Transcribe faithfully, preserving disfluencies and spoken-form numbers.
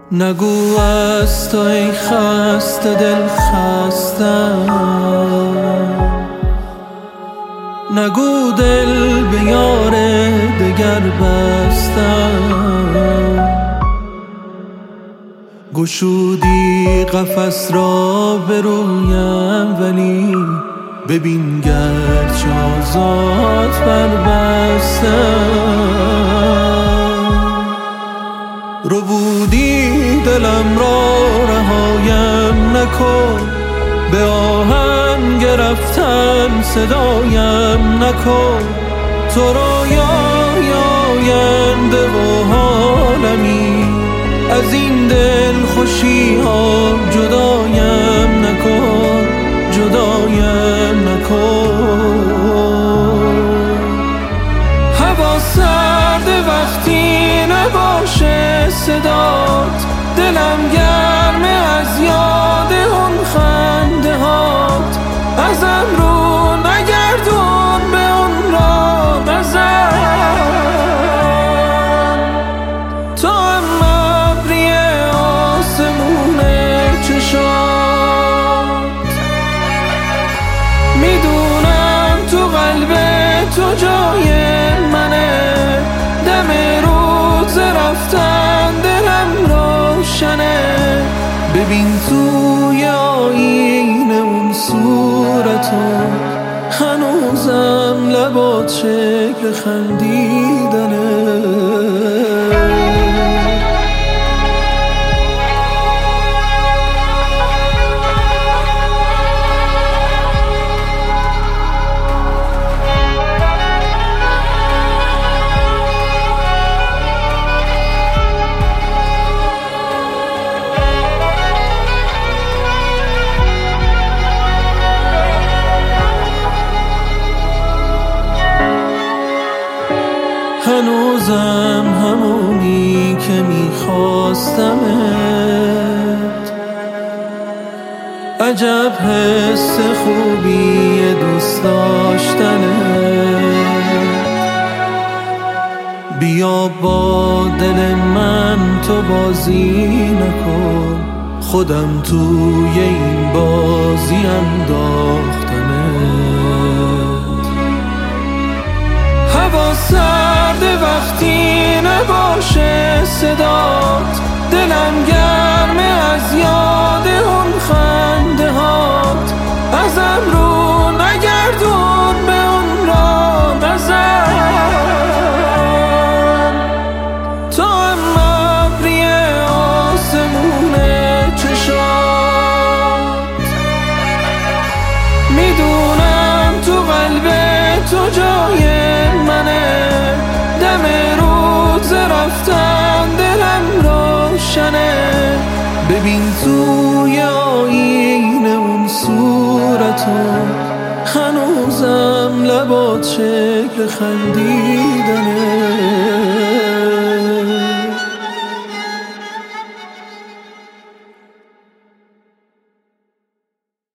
نگو از تو ای خسته دل خستم، نگو دل به یار دگر بستم. گشودی قفس را به رویم ولی ببین گرچه آزاد بربستم. ربودی دلم را رهایم نکن، به آهنگ رفتن صدایم نکن. تو رویای آینده و حالمی، از این دل خوشی ها جدایم نکن، جدایم نکن. هوا سرد وقتی نباشه صدات، دلم گرمه از یاد اون خنده هات. ازم رو نگردون به اون را نزن، تو هم ابری آسمون چشات. میدونم تو قلب تو جای منه، دم روز رفتن دلم روشنه. ببین توی آینه اون صورتو، هنوزم لبات شکل خندیدنه. هنوزم همونی که میخواستمت، عجب حس خوبی دوست داشتنت. بیا با دل من تو بازی نکن، خودم توی این بازی انداختمت. هوا سرد وقتی نباشه صدات، دلم گرمه از یاد اون خنده هات. ازم رو نگردون به اون را نزن، تو هم ابری آسمون چشات. میدونم تو قلب تو جای منه، دم روز رفتن دلم روشنه. ببین توی آینه اون صورتو، هنوزم لبات شکل خندیدنه.